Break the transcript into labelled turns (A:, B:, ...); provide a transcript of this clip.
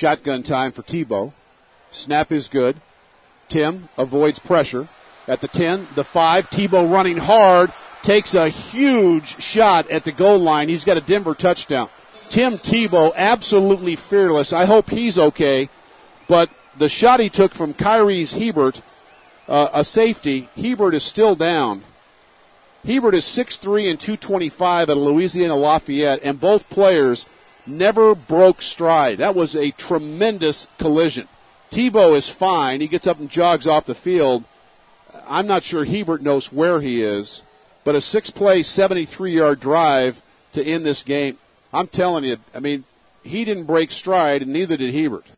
A: Shotgun time for Tebow. Snap is good. Tim avoids pressure. At the 10, the 5, Tebow running hard, takes a huge shot at the goal line. He's got a Denver touchdown. Tim Tebow, absolutely fearless. I hope he's okay. But the shot he took from Kyrie's Hebert, a safety, Hebert is still down. Hebert is 6'3" and 225 at Louisiana Lafayette, and both players never broke stride. That was a tremendous collision. Tebow is fine. He gets up and jogs off the field. I'm not sure Hebert knows where he is, but a 6-play, 73-yard drive to end this game. I'm telling you, I mean, he didn't break stride, and neither did Hebert.